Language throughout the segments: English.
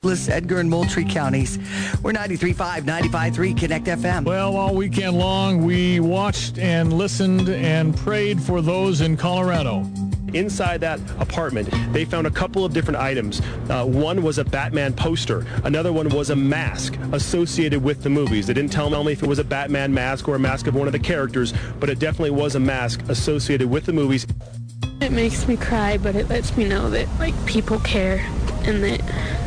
Douglas, Edgar, and Moultrie counties. We're 93.5, 95.3 Connect FM. Well, all weekend long, we watched and listened and prayed for those in Colorado. Inside that apartment, they found a couple of different items. One was a Batman poster. Another one was a mask associated with the movies. They didn't tell me if it was a Batman mask or a mask of one of the characters, but it definitely was a mask associated with the movies. It makes me cry, but it lets me know that, people care and that,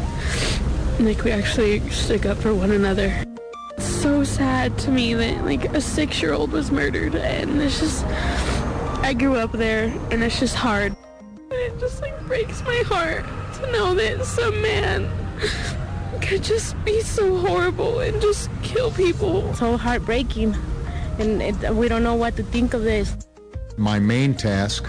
we actually stick up for one another. It's so sad to me that, a 6-year-old was murdered, and it's just... I grew up there, and it's just hard. It just, breaks my heart to know that some man could just be so horrible and just kill people. So heartbreaking, and we don't know what to think of this. My main task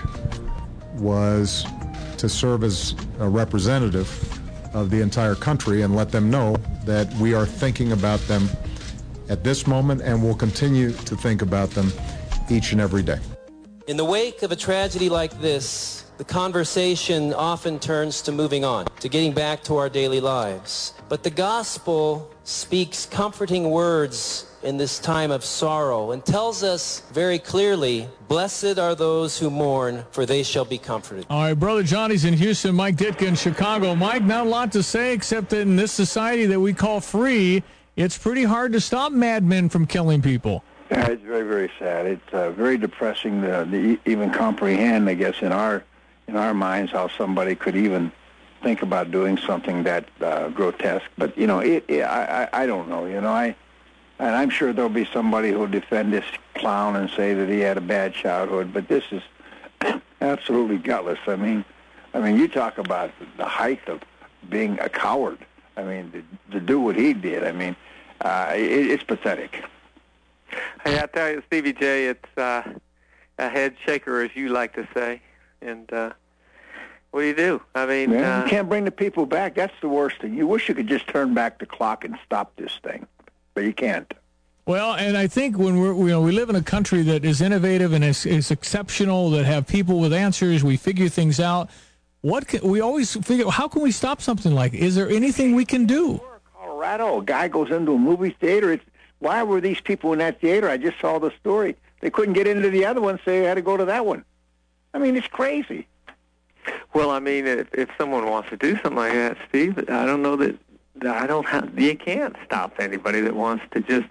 was to serve as a representative of the entire country and let them know that we are thinking about them at this moment and will continue to think about them each and every day. In the wake of a tragedy like this, the conversation often turns to moving on, to getting back to our daily lives. But the gospel speaks comforting words in this time of sorrow and tells us very clearly, blessed are those who mourn, for they shall be comforted. All right, Brother Johnny's in Houston, Mike Ditka in Chicago. Mike, not a lot to say except that in this society that we call free, it's pretty hard to stop madmen from killing people. Yeah, it's very, very sad. It's very depressing to even comprehend, I guess, in our minds how somebody could even think about doing something that grotesque. But I don't know. And I'm sure there'll be somebody who'll defend this clown and say that he had a bad childhood. But this is absolutely gutless. I mean, you talk about the height of being a coward. I mean, to do what he did. I mean, it's pathetic. Hey, I tell you, Stevie J, it's a head shaker, as you like to say. And what do you do? I mean, you can't bring the people back. That's the worst thing. You wish you could just turn back the clock and stop this thing, but you can't. Well, and I think when we live in a country that is innovative and is exceptional, that have people with answers, we figure things out. We always figure, how can we stop something like? Is there anything we can do? Colorado, a guy goes into a movie theater. Why were these people in that theater? I just saw the story. They couldn't get into the other one, so they had to go to that one. I mean, it's crazy. Well, I mean, if someone wants to do something like that, Steve, I don't know that you can't stop anybody that wants to just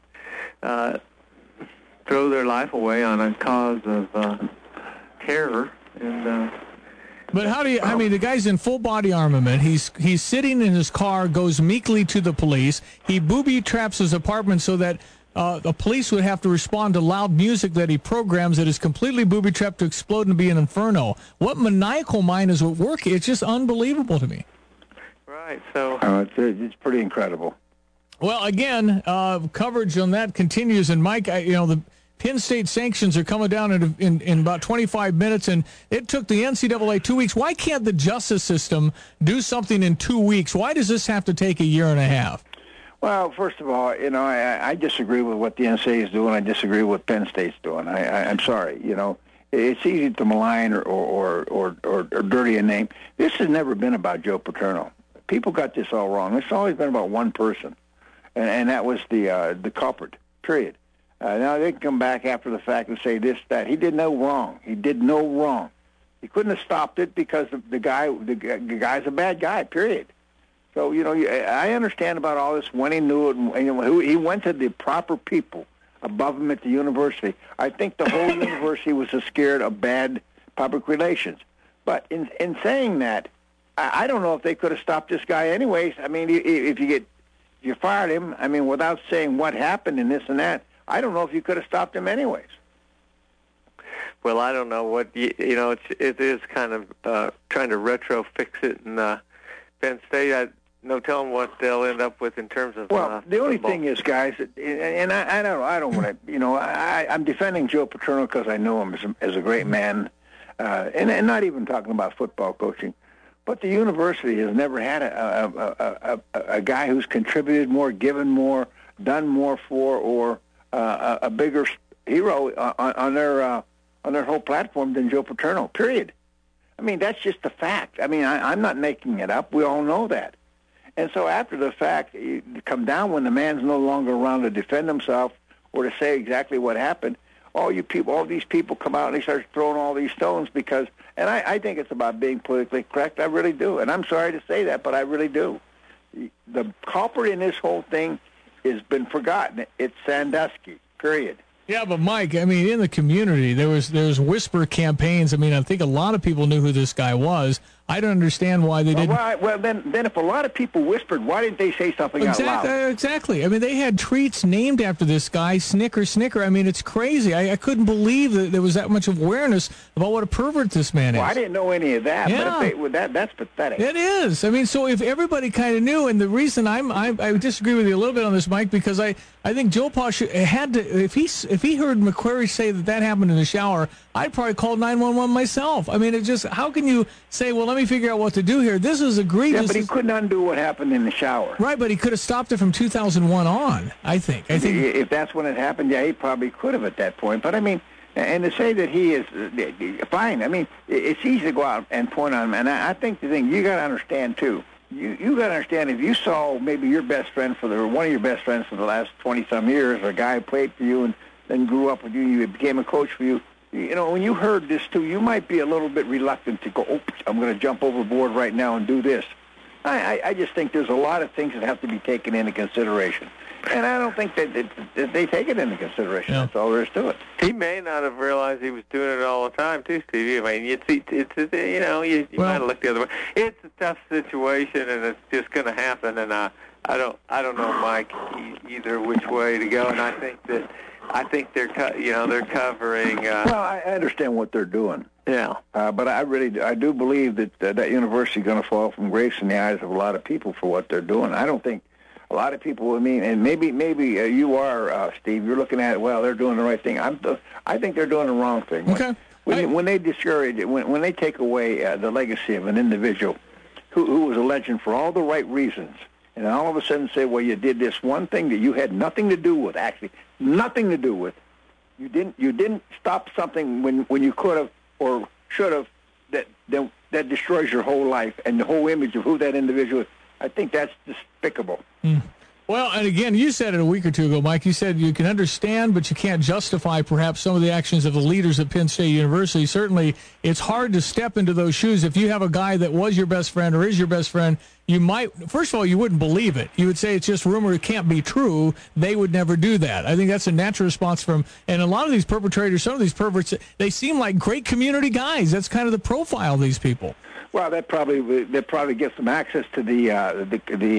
throw their life away on a cause of terror. And but how do you? I mean, the guy's in full body armament. He's sitting in his car, goes meekly to the police. He booby traps his apartment so that the police would have to respond to loud music that he programs that is completely booby trapped to explode and be an inferno. What maniacal mind is at work? It's just unbelievable to me. Right. So it's pretty incredible. Well, again, coverage on that continues. And Mike, the Penn State sanctions are coming down in about 25 minutes, and it took the NCAA 2 weeks. Why can't the justice system do something in 2 weeks? Why does this have to take a year and a half? Well, first of all, I disagree with what the NCAA is doing. I disagree with what Penn State's doing. I'm sorry. It's easy to malign or dirty a name. This has never been about Joe Paterno. People got this all wrong. It's always been about one person, and that was the culprit, period. Now they can come back after the fact and say this, that. He did no wrong. He did no wrong. He couldn't have stopped it because the guy's a bad guy, period. So, I understand about all this when he knew it. And, he went to the proper people above him at the university. I think the whole university was scared of bad public relations. But in saying that, I don't know if they could have stopped this guy anyways. I mean, if you fired him, I mean, without saying what happened and this and that, I don't know if you could have stopped him anyways. Well, I don't know what it is kind of trying to retro fix it in Penn State. No telling what they'll end up with in terms of. Well, the only football. thing is, guys, and I don't want to. I'm defending Joe Paterno because I know him as a great man, and not even talking about football coaching. But the university has never had a guy who's contributed more, given more, done more for, or a bigger hero on their whole platform than Joe Paterno, period. I mean, that's just a fact. I mean, I'm not making it up. We all know that. And so after the fact, you come down when the man's no longer around to defend himself or to say exactly what happened. All these people come out and they start throwing all these stones because, and I think it's about being politically correct. I really do. And I'm sorry to say that, but I really do. The culprit in this whole thing has been forgotten. It's Sandusky, period. Yeah, but Mike, I mean, in the community, there was whisper campaigns. I mean, I think a lot of people knew who this guy was. I don't understand why they didn't. Well, then if a lot of people whispered, why didn't they say something out loud? Exactly. I mean, they had treats named after this guy, Snicker. I mean, it's crazy. I couldn't believe that there was that much awareness about what a pervert this man is. Well, I didn't know any of that. Yeah. But that's pathetic. It is. I mean, so if everybody kind of knew, and the reason I disagree with you a little bit on this, Mike, because I think Joe Paul had to, if he heard McQuarrie say that happened in the shower, I'd probably call 911 myself. I mean, it just, how can you say, well, let me figure out what to do here? This is egregious. Yeah, but he couldn't undo what happened in the shower. Right, but he could have stopped it from 2001 on, I think. If that's when it happened, yeah, he probably could have at that point. But, I mean, and to say that he is fine, I mean, it's easy to go out and point on him. And I think the thing you got to understand, too, you got to understand, if you saw maybe your best friend one of your best friends for the last 20-some years, or a guy who played for you and then grew up with you, you became a coach for you, you know, when you heard this, too, you might be a little bit reluctant to go, I'm going to jump overboard right now and do this. I just think there's a lot of things that have to be taken into consideration. And I don't think that they take it into consideration. Yeah. That's all there is to it. He may not have realized he was doing it all the time, too, Stevie. I mean, you might have looked the other way. It's a tough situation, and it's just going to happen. And I don't know, Mike, either which way to go. And I think they're covering. Well, I understand what they're doing. Yeah. But I do believe that university is going to fall from grace in the eyes of a lot of people for what they're doing. I don't think a lot of people, I mean, and maybe you are, Steve, you're looking at, well, they're doing the right thing. I think they're doing the wrong thing. Okay. When they discourage it, when they take away the legacy of an individual who was a legend for all the right reasons, and all of a sudden say, well, you did this one thing that you had nothing to do with, actually, nothing to do with. You didn't stop something when you could have or should have, that destroys your whole life and the whole image of who that individual is. I think that's despicable. Well, and again, you said it a week or two ago, Mike. You said you can understand, but you can't justify perhaps some of the actions of the leaders at Penn State University. Certainly, it's hard to step into those shoes. If you have a guy that was your best friend or is your best friend, you might, first of all, you wouldn't believe it. You would say it's just rumor, it can't be true. They would never do that. I think that's a natural response from, and a lot of these perpetrators, some of these perverts, they seem like great community guys. That's kind of the profile of these people. Well, that probably gets them access to the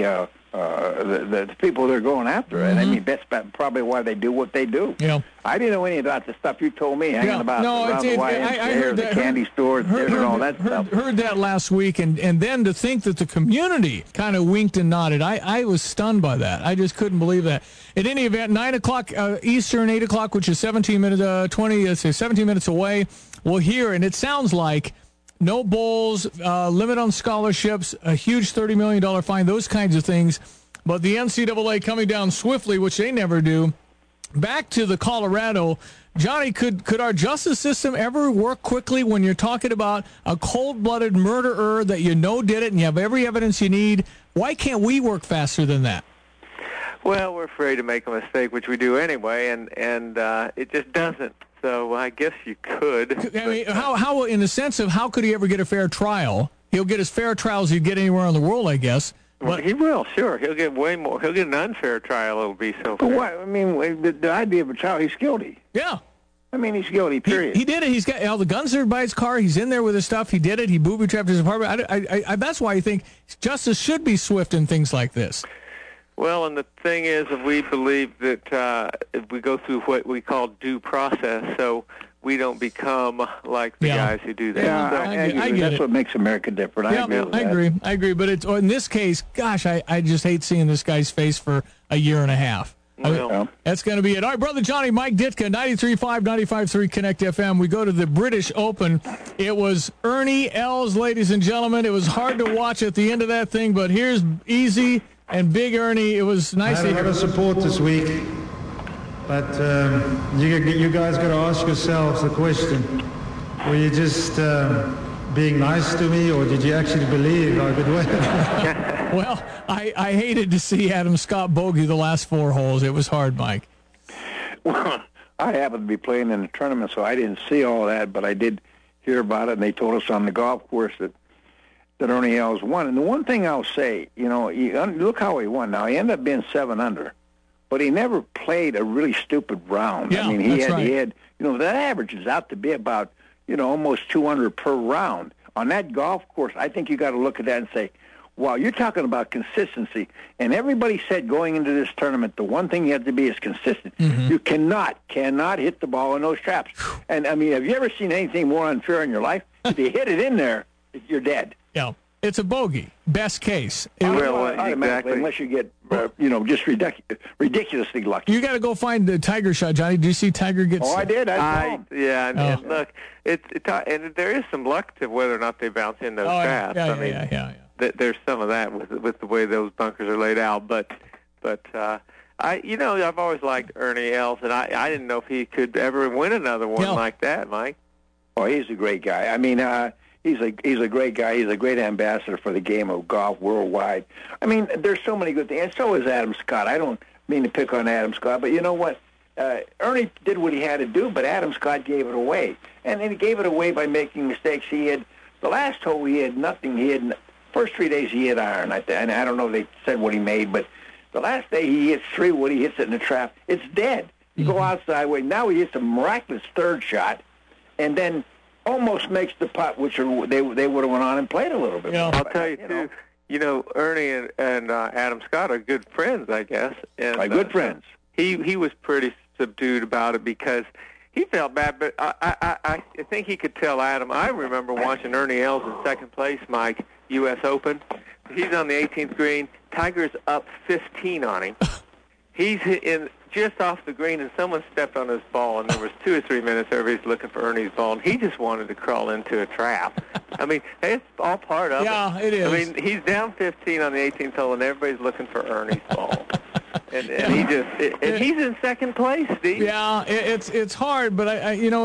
people they're going after. Mm-hmm. And I mean, that's probably why they do what they do. Yeah. I didn't know any about the stuff you told me hanging about around the YMCA, the candy stores, and all that stuff. Heard that last week, and then to think that the community kind of winked and nodded. I was stunned by that. I just couldn't believe that. In any event, 9 o'clock Eastern, 8 o'clock, which is 17 minutes away, we'll hear, and it sounds like no bowls, limit on scholarships, a huge $30 million fine, those kinds of things. But the NCAA coming down swiftly, which they never do. Back to the Colorado. Johnny, could our justice system ever work quickly when you're talking about a cold-blooded murderer that you know did it and you have every evidence you need? Why can't we work faster than that? Well, we're afraid to make a mistake, which we do anyway, and it just doesn't. So I guess you could. I mean, how in the sense of how could he ever get a fair trial? He'll get as fair trial as he'd get anywhere in the world, I guess. Well, he will, sure. He'll get way more. He'll get an unfair trial. It'll be so fair. But what? I mean, the idea of a trial, he's guilty. Yeah. I mean, he's guilty, period. He did it. He's got all the guns there by his car. He's in there with his stuff. He did it. He booby-trapped his apartment. That's why I think justice should be swift in things like this. Well, and the thing is, we believe that if we go through what we call due process, so we don't become like the guys who do that. Yeah, so, I get that's what makes America different. I agree. But it's in this case, gosh, I just hate seeing this guy's face for a year and a half. Well, that's going to be it. All right, Brother Johnny, Mike Ditka, 93.5, 95.3 Connect FM. We go to the British Open. It was Ernie Els, ladies and gentlemen. It was hard to watch at the end of that thing, but here's Easy and Big Ernie. It was nice to hear. I had a lot of support this week, but you guys got to ask yourselves the question: will you just being nice to me, or did you actually believe I would win? Well, I hated to see Adam Scott bogey the last 4 holes. It was hard, Mike. Well, I happened to be playing in the tournament, so I didn't see all that, but I did hear about it, and they told us on the golf course that Ernie Els won. And the one thing I'll say, look how he won. Now, he ended up being 7 under, but he never played a really stupid round. Yeah, I mean, he had, that averages out to be about, almost 200 per round. On that golf course, I think you got to look at that and say, wow, you're talking about consistency. And everybody said going into this tournament, the one thing you have to be is consistent. Mm-hmm. You cannot hit the ball in those traps. And, I mean, have you ever seen anything more unfair in your life? If you hit it in there, you're dead. Yeah, it's a bogey, best case. Automatically, unless you get, just ridiculously lucky. You got to go find the Tiger shot, Johnny. Did you see Tiger get? Oh, I did. And look, and there is some luck to whether or not they bounce in those traps. Yeah. There's some of that with the way those bunkers are laid out, but I've always liked Ernie Els, and I didn't know if he could ever win another one like that, Mike. Oh, he's a great guy. I mean, he's a great guy. He's a great ambassador for the game of golf worldwide. I mean, there's so many good things, and so is Adam Scott. I don't mean to pick on Adam Scott, but you know what? Ernie did what he had to do, but Adam Scott gave it away, and he gave it away by making mistakes. He had the last hole. He had nothing. First 3 days he hit iron, and I don't know if they said what he made, but the last day he hits 3 wood, he hits it in the trap. It's dead. You go outside way. Now he hits a miraculous third shot, and then almost makes the putt, which they would have went on and played a little bit. Yeah. I'll tell you, too, Ernie and Adam Scott are good friends, I guess. And, good friends. He was pretty subdued about it because he felt bad, but I think he could tell Adam. I remember watching Ernie Els in second place, Mike, U.S. Open. He's on the 18th green. Tiger's up 15 on him. He's in just off the green, and someone stepped on his ball, and there was 2 or 3 minutes everybody's looking for Ernie's ball, and he just wanted to crawl into a trap. I mean, it's all part of it. Yeah, it is. I mean, he's down 15 on the 18th hole, and everybody's looking for Ernie's ball. And he's in second place, Steve. Yeah, it's hard, but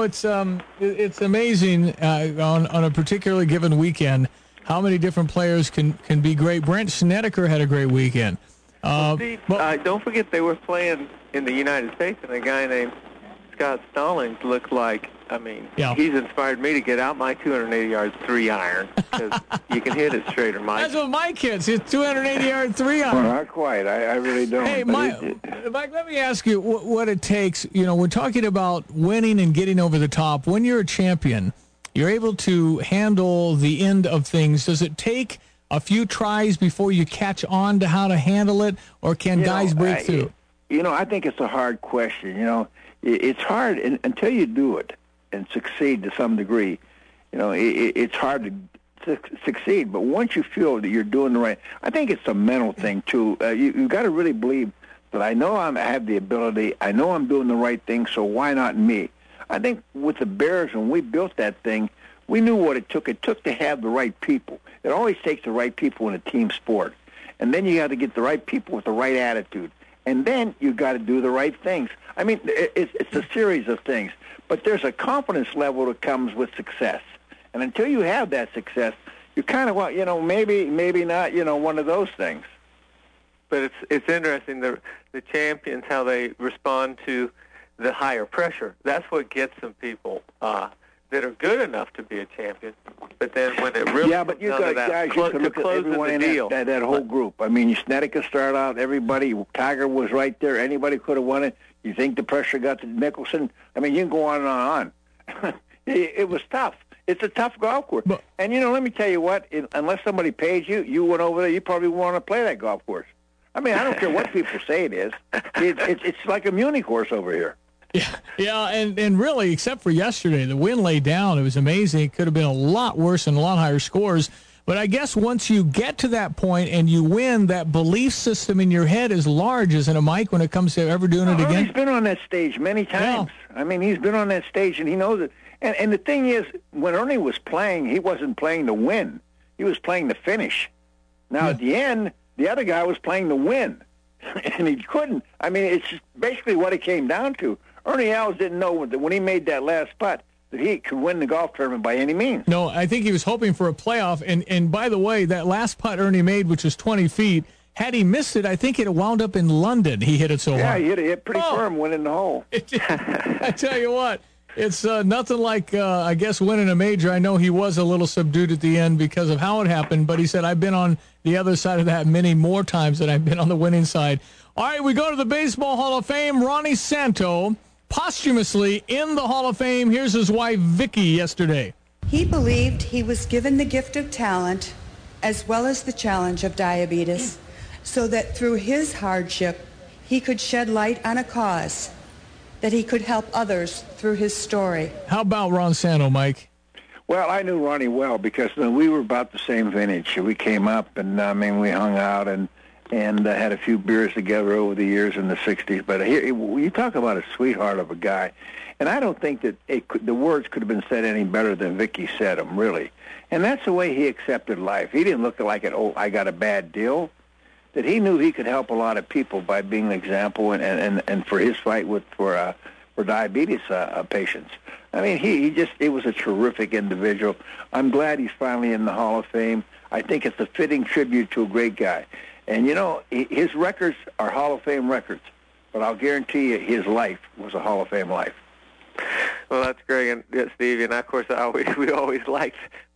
it's amazing on a particularly given weekend how many different players can be great. Brent Snedeker had a great weekend. Steve, don't forget they were playing in the United States, and a guy named Scott Stallings looked like, he's inspired me to get out my 280-yard 3-iron, because you can hit it straighter, Mike. That's what Mike hits, his 280-yard 3-iron. Well, not quite. I really don't. Hey, Mike, let me ask you what it takes. We're talking about winning and getting over the top. When you're a champion, you're able to handle the end of things. Does it take a few tries before you catch on to how to handle it, or can guys break through? I think it's a hard question. It's hard until you do it and succeed to some degree. It's hard to succeed. But once you feel that you're doing the right, I think it's a mental thing too. You got to really believe that I know I have the ability. I know I'm doing the right thing. So why not me? I think with the Bears, when we built that thing, we knew what it took. It took to have the right people. It always takes the right people in a team sport. And then you got to get the right people with the right attitude. And then you got to do the right things. I mean, it's a series of things. But there's a confidence level that comes with success. And until you have that success, you kind of, maybe not, one of those things. But it's interesting, the champions, how they respond to the higher pressure. That's what gets some people that are good enough to be a champion. But then when it really but you got guys, you could look at everyone in that whole group. I mean, Snedeker started out, everybody, Tiger was right there. Anybody could have won it. You think the pressure got to Mickelson? I mean, you can go on and on. It was tough. It's a tough golf course. And, let me tell you what, unless somebody pays you, you went over there, you probably want to play that golf course. I mean, I don't care what people say it is. It's like a Muni course over here. Yeah, and really, except for yesterday, the wind laid down. It was amazing. It could have been a lot worse and a lot higher scores. But I guess once you get to that point and you win, that belief system in your head is large, isn't it, Mike, when it comes to ever doing it again? He's been on that stage many times. Yeah. I mean, he's been on that stage, and he knows it. And the thing is, when Ernie was playing, he wasn't playing to win. He was playing to finish. Now, at the end, the other guy was playing to win, and he couldn't. I mean, it's basically what it came down to. Ernie Els didn't know when he made that last putt, that he could win the golf tournament by any means. No, I think he was hoping for a playoff. And by the way, that last putt Ernie made, which was 20 feet, had he missed it, I think it wound up in London. He hit it so hard. Yeah, he hit it pretty firm, went in the hole. I tell you what, it's nothing like, I guess, winning a major. I know he was a little subdued at the end because of how it happened, but he said, I've been on the other side of that many more times than I've been on the winning side. All right, we go to the Baseball Hall of Fame. Ronnie Santo, posthumously in the Hall of Fame. Here's his wife, Vicky, yesterday. He believed he was given the gift of talent as well as the challenge of diabetes, so that through his hardship, he could shed light on a cause, that he could help others through his story. How about Ron Santo, Mike? Well, I knew Ronnie well because we were about the same vintage. We came up, and we hung out and had a few beers together over the years in the 60s. But here, you talk about a sweetheart of a guy, and I don't think that the words could have been said any better than Vicky said them, really. And that's the way he accepted life. He didn't look like I got a bad deal. That he knew he could help a lot of people by being an example and for his fight for diabetes patients. I mean, he was a terrific individual. I'm glad he's finally in the Hall of Fame. I think it's a fitting tribute to a great guy. And, his records are Hall of Fame records, but I'll guarantee you his life was a Hall of Fame life. Well, that's great, and Steve. And of course, we always like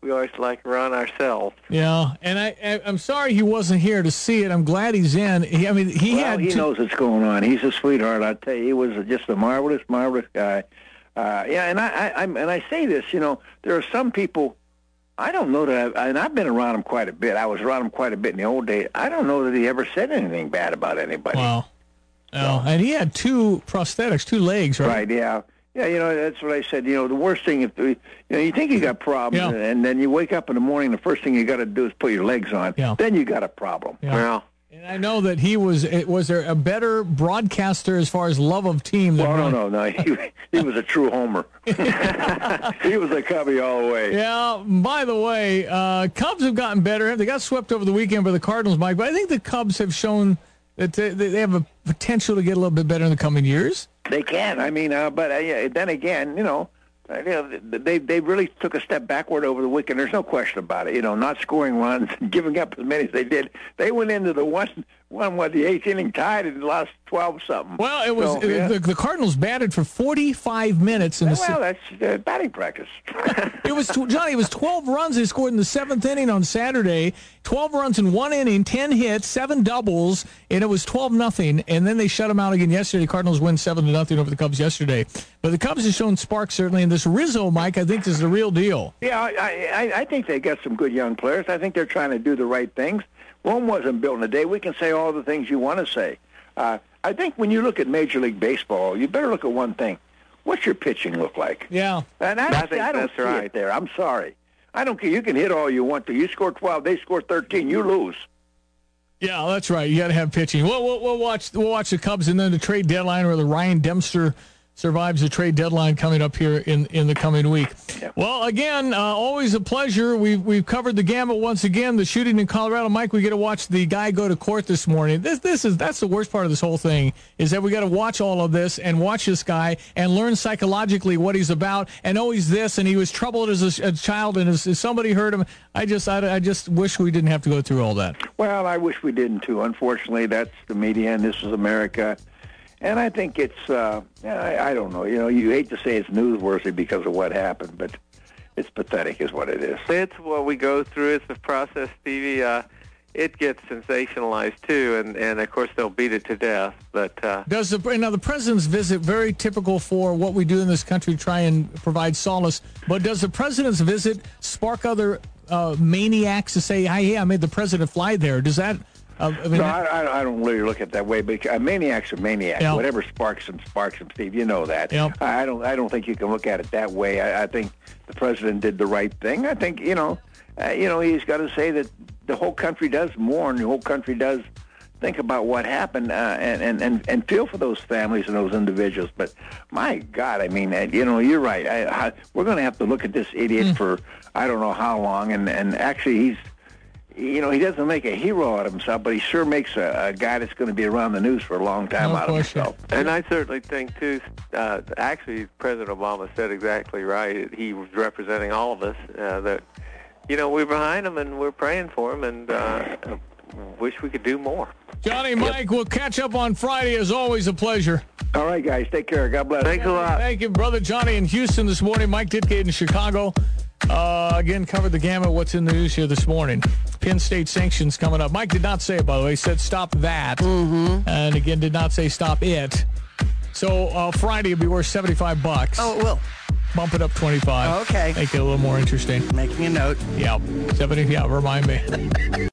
Ron ourselves. Yeah, and I'm sorry he wasn't here to see it. I'm glad he's in. He knows what's going on. He's a sweetheart. I tell you, he was just a marvelous guy. And I say this. There are some people. I don't know that, and I've been around him quite a bit. I was around him quite a bit in the old days. I don't know that he ever said anything bad about anybody. Wow. Oh, and he had two prosthetics, two legs, right? Right. Yeah. Yeah, that's what I said. The worst thing, if you think you got problems, and then you wake up in the morning, the first thing you got to do is put your legs on. Yeah. Then you got a problem. Yeah. Well, and I know that was there a better broadcaster as far as love of team than Ron? No. He was a true homer. He was a Cubby all the way. Yeah. By the way, Cubs have gotten better. They got swept over the weekend by the Cardinals, Mike. But I think the Cubs have shown that they have a potential to get a little bit better in the coming years. They can. I mean, but then again, they really took a step backward over the weekend. There's no question about it. Not scoring runs, giving up as many as they did. They went into the the eighth inning tied and lost 12-something. Well, it was the Cardinals batted for 45 minutes in that's batting practice. It was 12 runs they scored in the seventh inning on Saturday. 12 runs in one inning, 10 hits, 7 doubles, and it was 12-0. And then they shut them out again yesterday. Cardinals win 7-0 over the Cubs yesterday. But the Cubs have shown sparks certainly. And this Rizzo, Mike, I think is the real deal. Yeah, I think they got some good young players. I think they're trying to do the right things. Rome wasn't built in a day. We can say all the things you want to say. I think when you look at Major League Baseball, you better look at one thing. What's your pitching look like? Yeah. And I don't see it there. I'm sorry. I don't care. You can hit all you want to. You score 12, they score 13, you lose. Yeah, that's right. You got to have pitching. We'll watch the Cubs and then the trade deadline, or the Ryan Dempster survives the trade deadline coming up here in the coming week. Yep. Well, again, always a pleasure. We've covered the gamut once again. The shooting in Colorado, Mike. We get to watch the guy go to court this morning. That's the worst part of this whole thing, is that we got to watch all of this and watch this guy and learn psychologically what he's about. And he's this, and he was troubled as a child, and if somebody hurt him, I just wish we didn't have to go through all that. Well, I wish we didn't too. Unfortunately, that's the media, and this is America. And I think it's, I don't know, you hate to say it's newsworthy because of what happened, but it's pathetic is what it is. It's what we go through. It's the process, Stevie. It gets sensationalized, too, and of course, they'll beat it to death. But now the president's visit, very typical for what we do in this country, try and provide solace, but does the president's visit spark other maniacs to say, hey, I made the president fly there? Does that... I don't really look at it that way. But maniacs are maniacs. Yeah. Whatever sparks them, Steve. You know that. Yep. I don't think you can look at it that way. I think the president did the right thing. I think he's got to say that the whole country does mourn. The whole country does think about what happened and feel for those families and those individuals. But my God, I mean, you're right. We're going to have to look at this idiot for I don't know how long. And actually, he doesn't make a hero out of himself, but he sure makes a guy that's going to be around the news for a long time out of himself. And I certainly think, too, actually, President Obama said exactly right. He was representing all of us, that, we're behind him and we're praying for him, and wish we could do more. Johnny, Mike, we'll catch up on Friday. As always, a pleasure. All right, guys. Take care. God bless. Thanks a lot. Thank you, Brother Johnny in Houston this morning. Mike Didgate in Chicago. Again, covered the gamut. What's in the news here this morning? Penn State sanctions coming up. Mike did not say it, by the way. He said stop that. Mm-hmm. And again, did not say stop it. So Friday will be worth $75. Oh, it will. Bump it up 25. Okay. Make it a little more interesting. Making a note. Yeah. 70. Yeah, remind me.